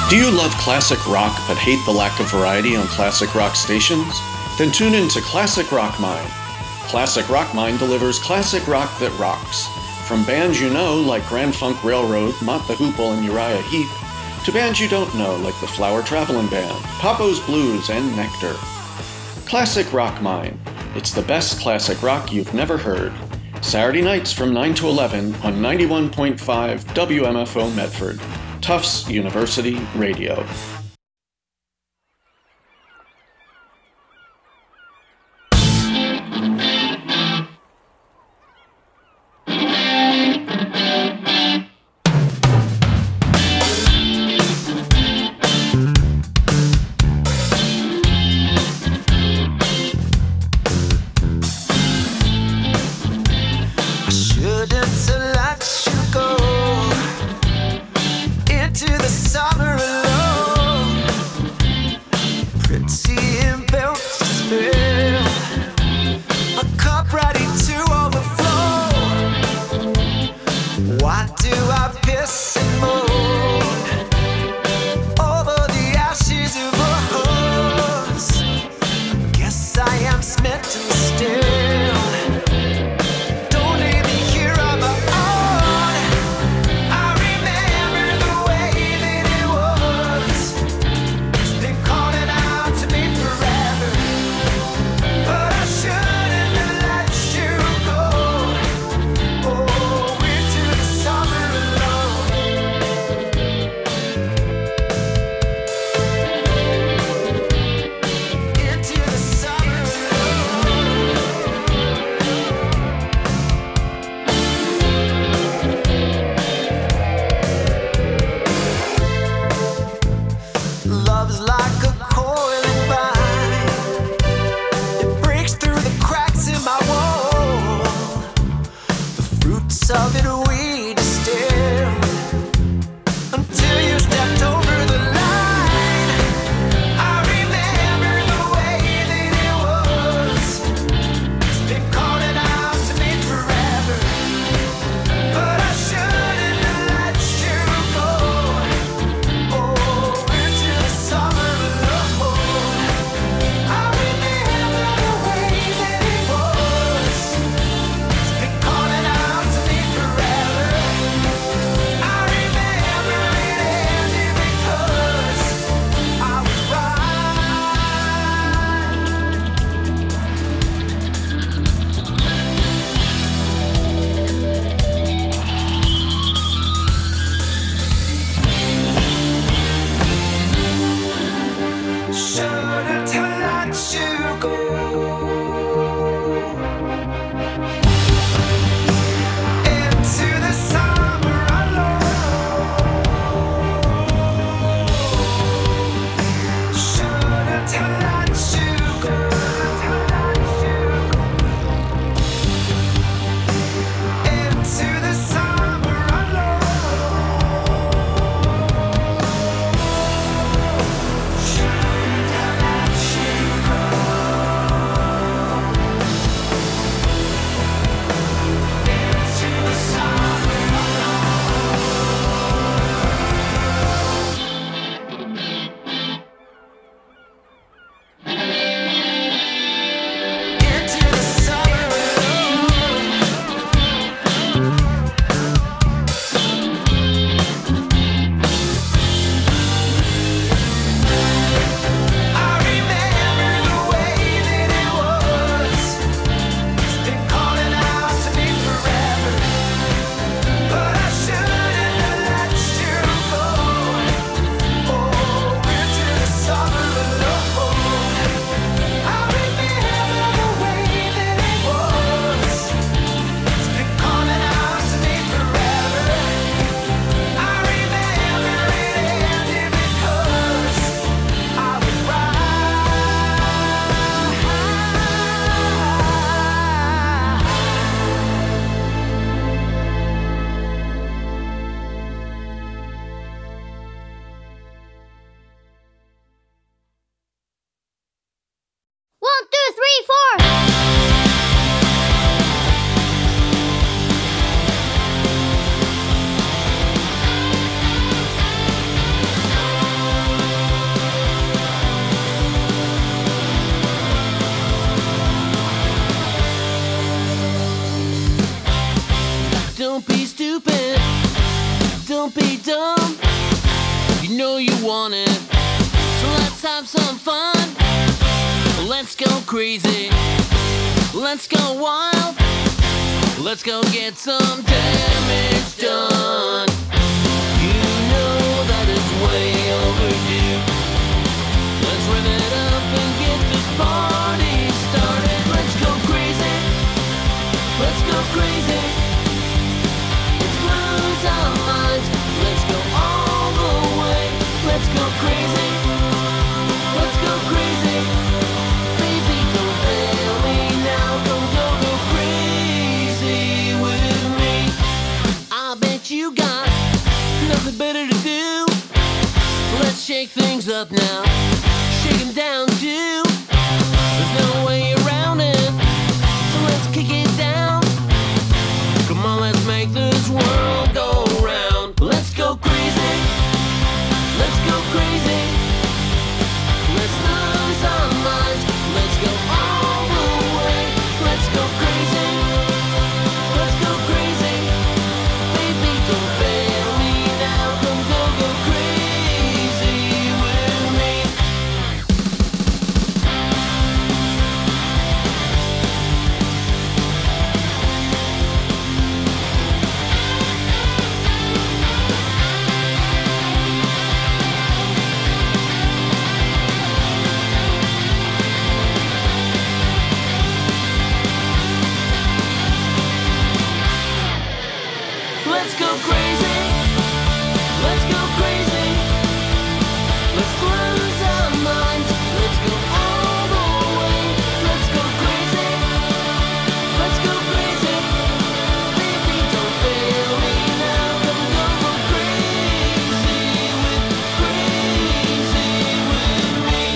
Do you love classic rock but hate the lack of variety on classic rock stations? Then tune in to Classic Rock Mine. Classic Rock Mine delivers classic rock that rocks. From bands you know like Grand Funk Railroad, Mott the Hoople, and Uriah Heep, to bands you don't know like the Flower Travelin' Band, Papo's Blues, and Nectar. Classic Rock Mine. It's the best classic rock you've never heard. Saturday nights from 9 to 11 on 91.5 WMFO Medford. Tufts University Radio. Let's go crazy. Let's go wild. Let's go get some damage done. You know that it's way overdue. Let's rev it up and get this party started. Let's go crazy. Let's go crazy. Let's lose our minds. Let's go all the way. Let's go crazy. Let's go crazy. Baby, don't fail me now. Go crazy with me. I bet you got nothing better to do. Let's shake things up now. Shake 'em down too. There's no way around it. So let's kick it down. Come on, let's make this world go round. Let's go crazy. Let's go crazy. Let's lose our minds. Let's go all the way. Let's go crazy. Let's go crazy. Baby, don't fail me now. Come go crazy with me. Let's go crazy. Let's go crazy. Let's lose our minds. Let's go all the way. Let's go crazy. Let's go crazy. Baby, don't fail me now. Come go crazy with me.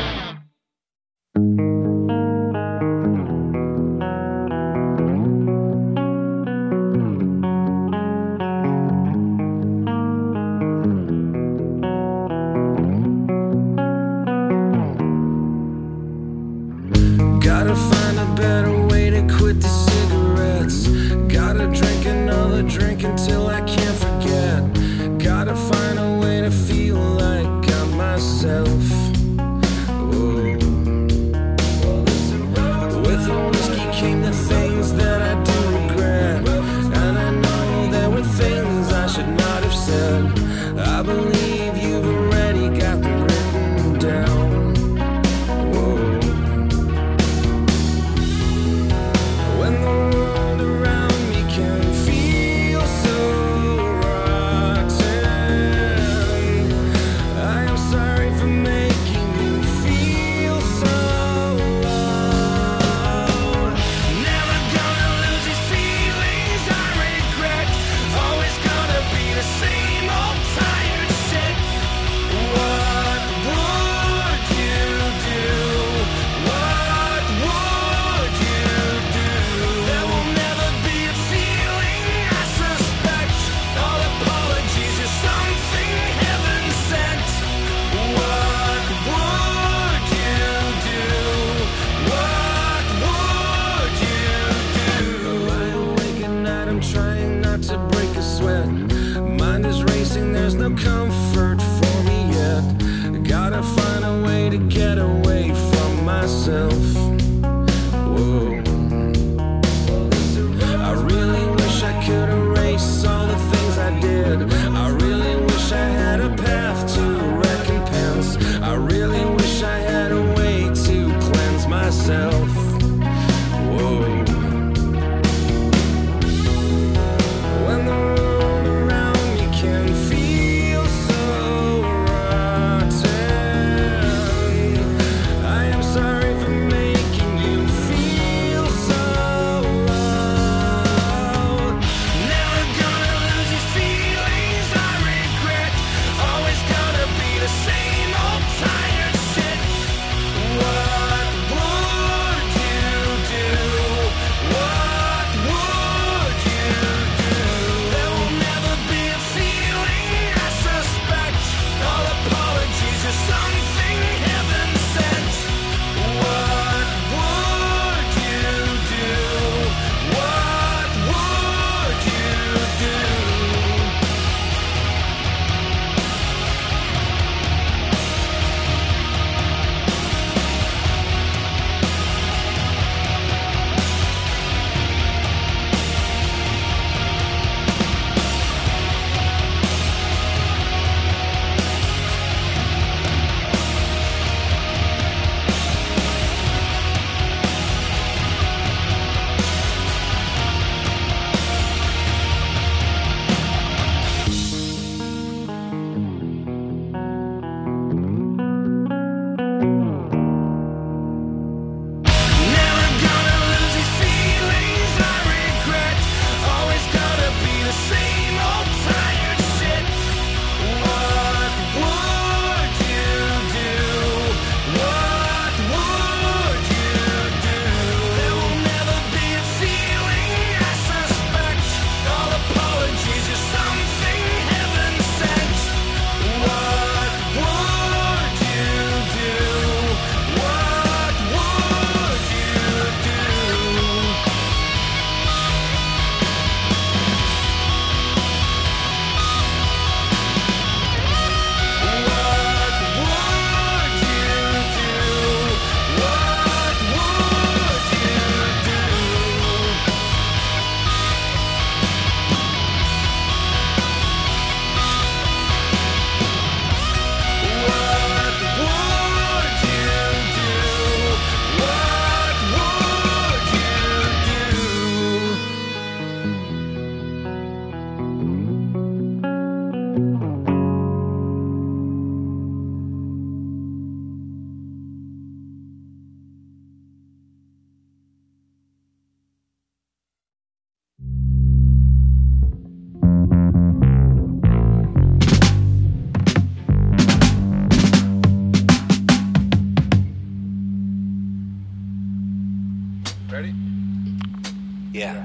Gotta find a better way to quit the cigarettes. Gotta drink another drink until I can't forget. Gotta find a way to feel like I'm myself. Whoa. With the whiskey came the things that I do regret. And I know there were things I should not have said. I believe you've already got them written down. Whoa. When the world around me can feel so rotten, I am sorry for making you feel so low. Never gonna lose these feelings I regret. Always gonna be the same old tired shit. What would you do? What would you do? There will never be a feeling I suspect. All apologies are something heaven sent. What would you do? What would you do? Lie awake at night, I'm trying not to break a sweat. Mind is racing, there's no comfort for me yet. Gotta find a way to get away from myself. Whoa. I really wish I could erase all the things I did. I really wish I had a path to recompense. I really wish I had a way to cleanse myself. Whoa. When the world around me can feel so rotten, I am sorry for making you feel so low. Never gonna lose these feelings I regret. Always gonna be the same old tired shit. What would Yeah.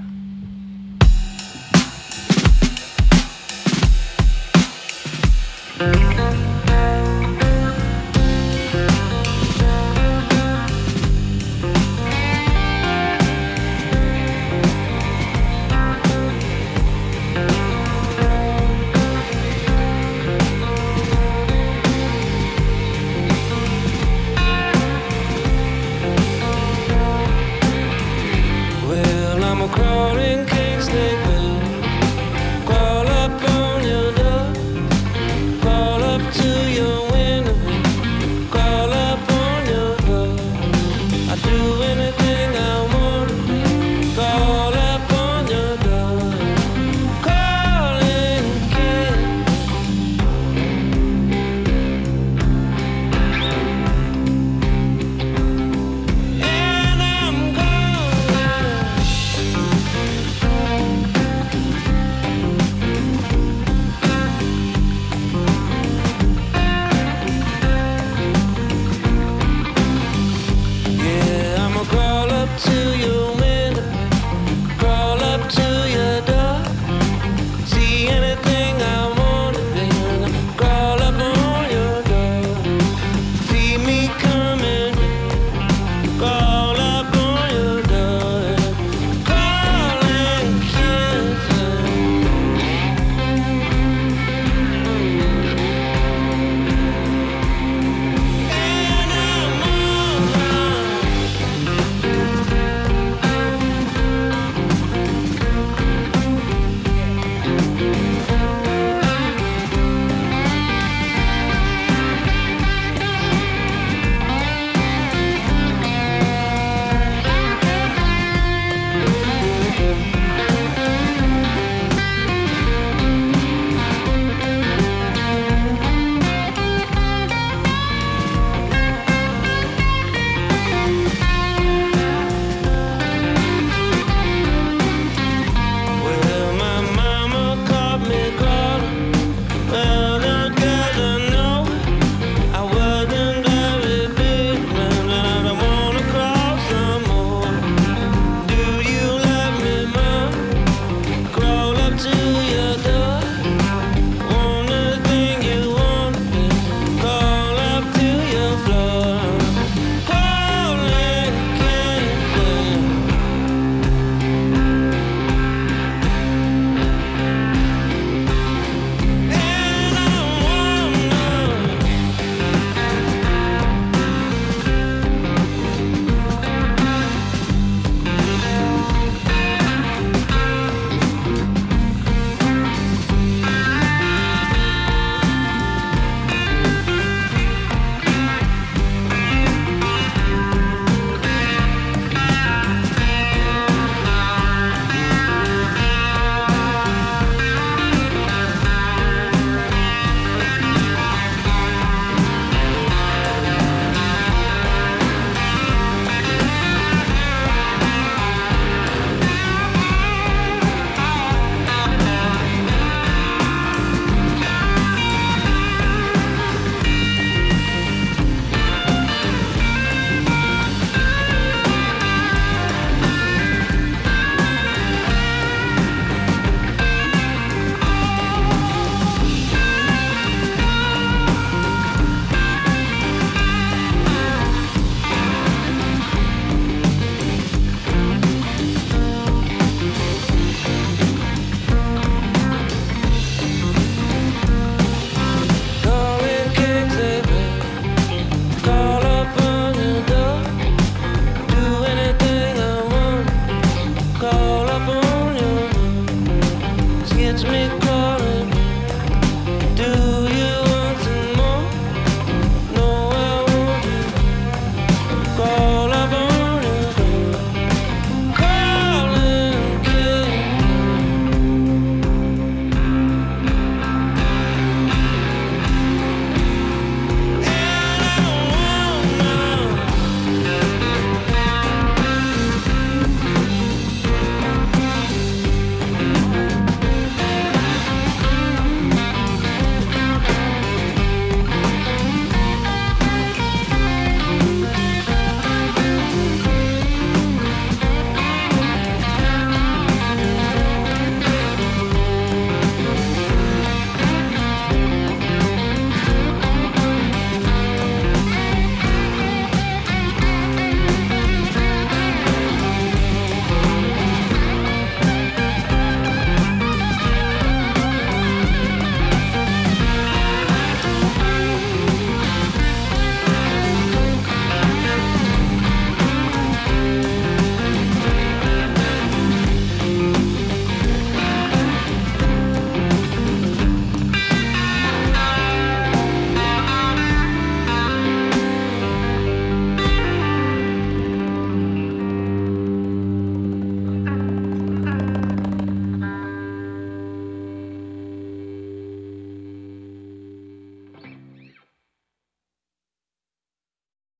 Well, I'm a crawling king snake, man. Crawl up on your door. Crawl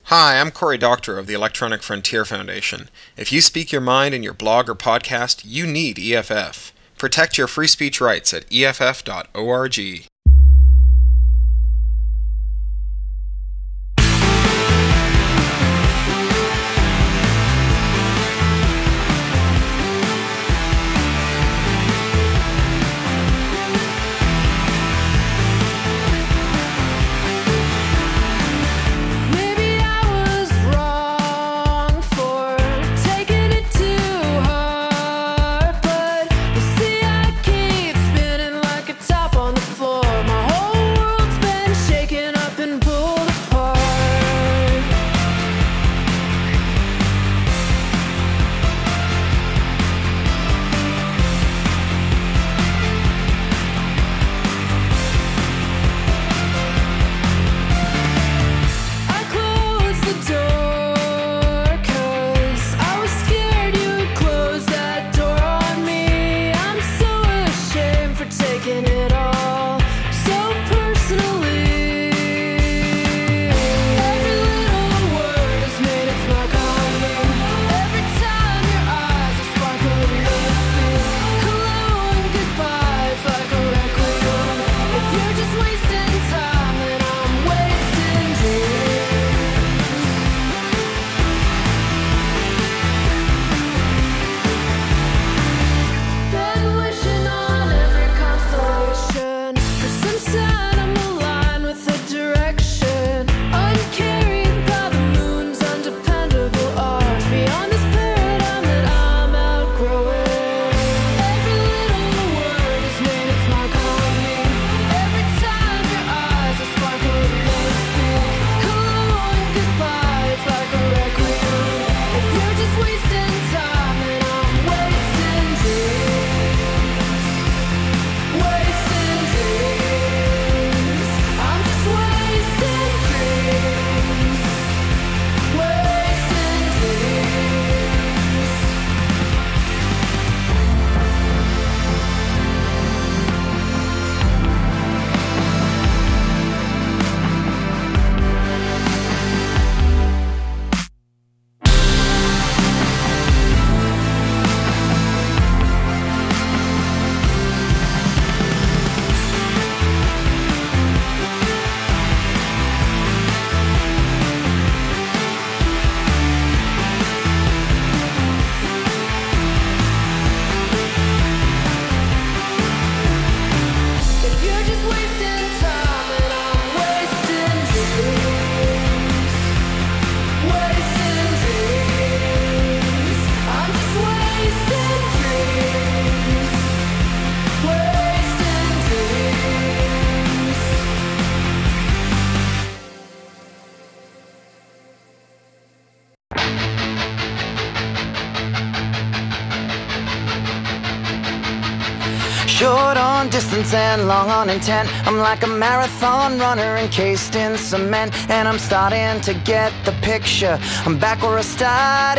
Hi, I'm Cory Doctorow of the Electronic Frontier Foundation. If you speak your mind in your blog or podcast, you need EFF. Protect your free speech rights at EFF.org. Short on distance and long on intent. I'm like a marathon runner encased in cement, and I'm starting to get the picture. I'm back where I started.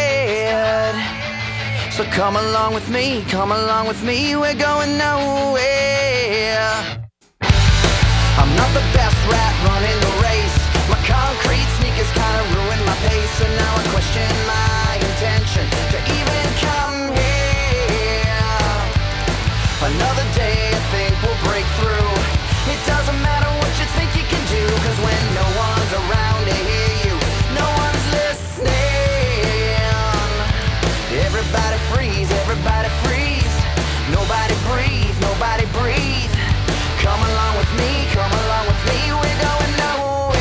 So come along with me, we're going nowhere. I'm not the best rat running the race. My concrete sneakers kinda ruined my pace, and now I question my intention to even come here. Another day I think we'll break through. It doesn't matter what you think you can do, cause when no one's around to hear you, no one's listening. Everybody freeze, nobody breathe, nobody breathe. Come along with me, we're going nowhere.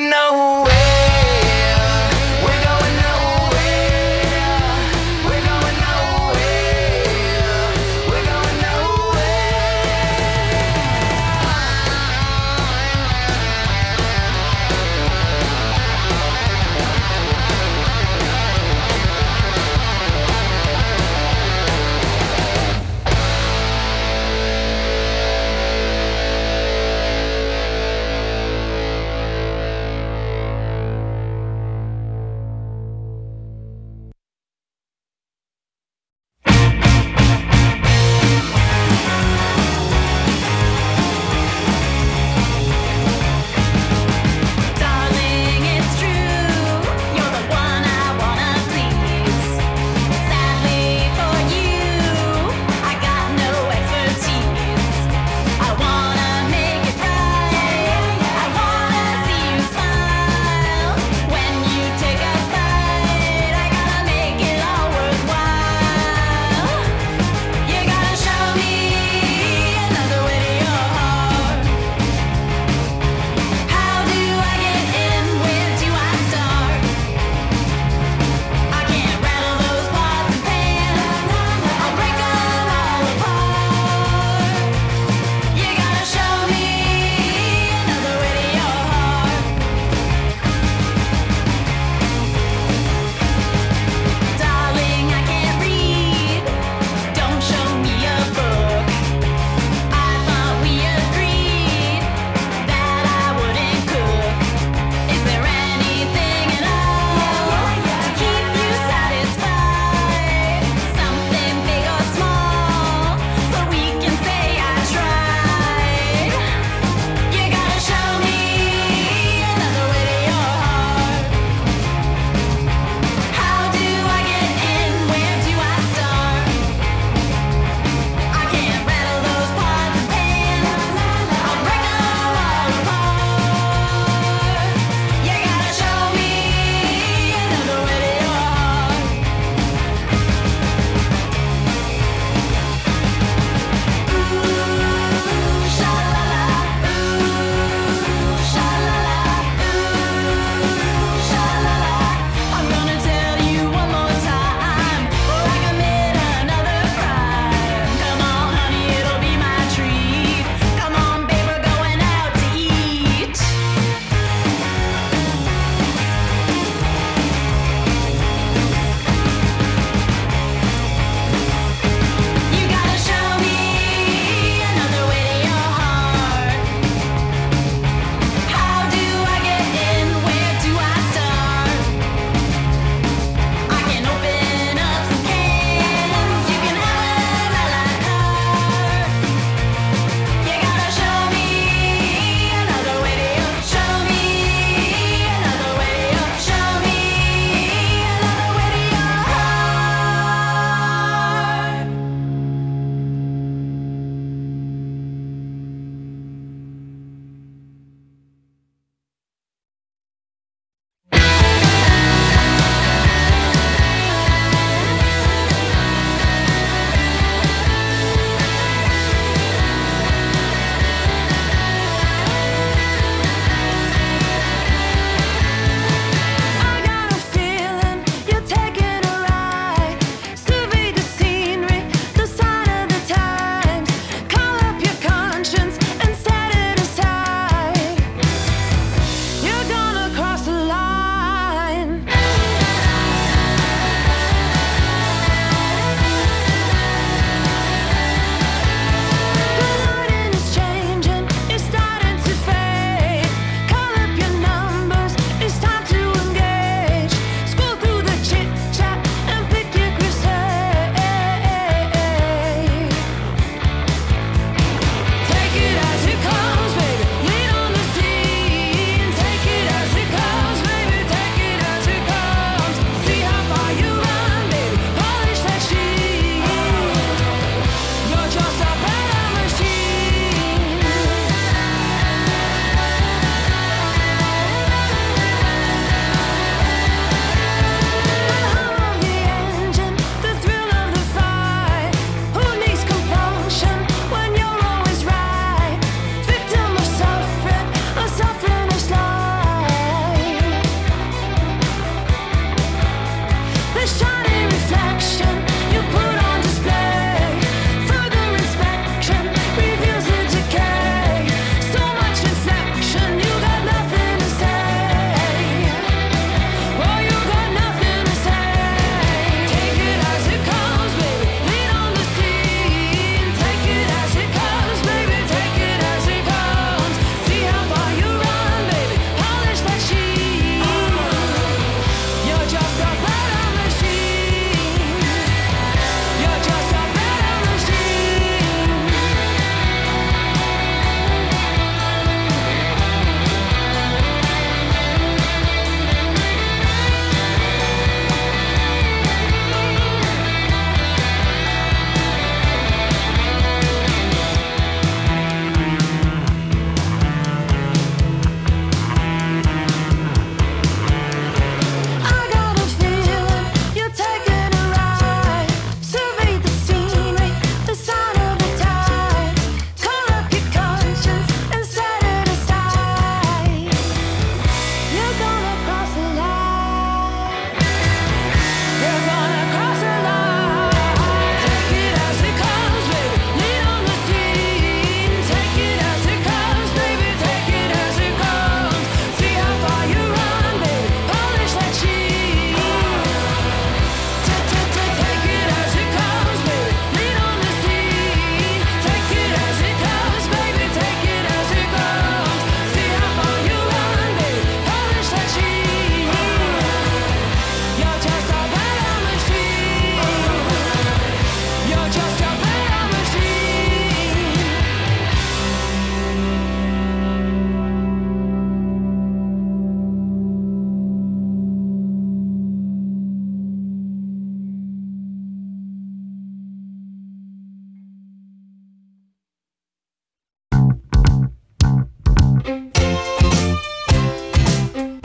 going nowhere. We're going nowhere. We're going nowhere. We're going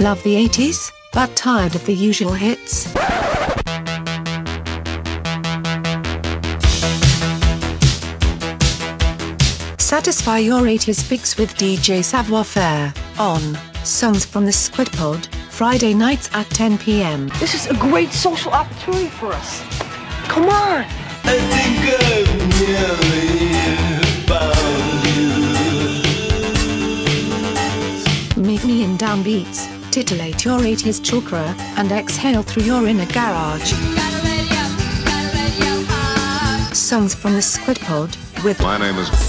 Love the 80s, but tired of the usual hits? Satisfy your 80s fix with DJ Savoir Faire on Songs from the Squid Pod, Friday nights at 10 p.m. This is a great social opportunity for us. Come on! I think I've nearly found you. Meet me in downbeats, titillate your 80s chakra, and exhale through your inner garage. Songs from the Squid Pod with My name is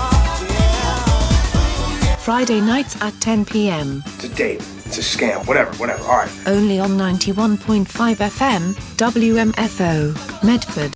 Friday nights at 10 p.m. It's a date. It's a scam. Whatever. All right. Only on 91.5 FM, WMFO, Medford.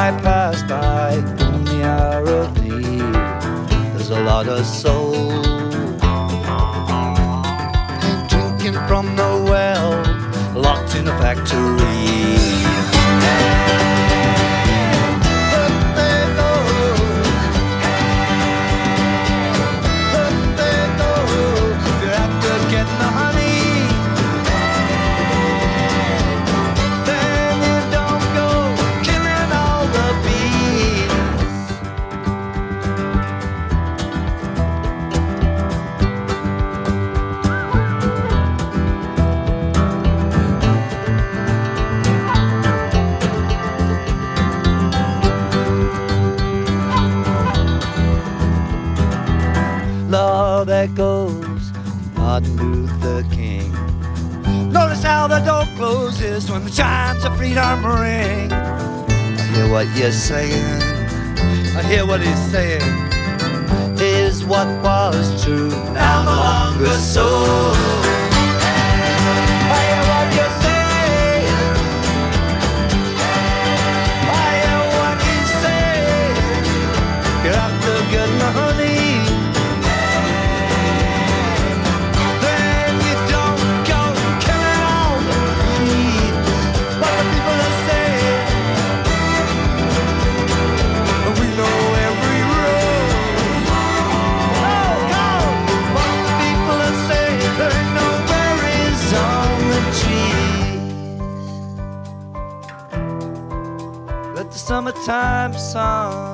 I pass by in the hour of need, there's a lot of soul drinking from the well, locked in a factory. Lord, there goes Martin Luther King. Notice how the door closes when the chimes of freedom ring. I hear what you're saying, I hear what he's saying. Is what was true now no longer so. I hear what you're saying, I hear what he's saying. You're after good money, let the summertime sun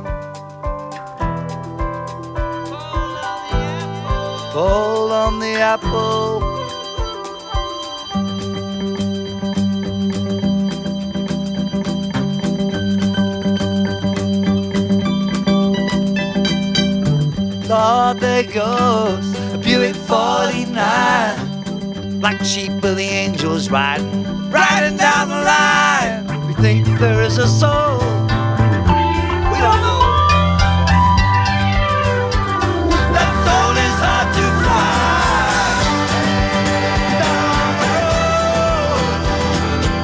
fall on the apple. Lord, there goes a Buick 49, black sheep with the angels riding down the line. We think there is a soul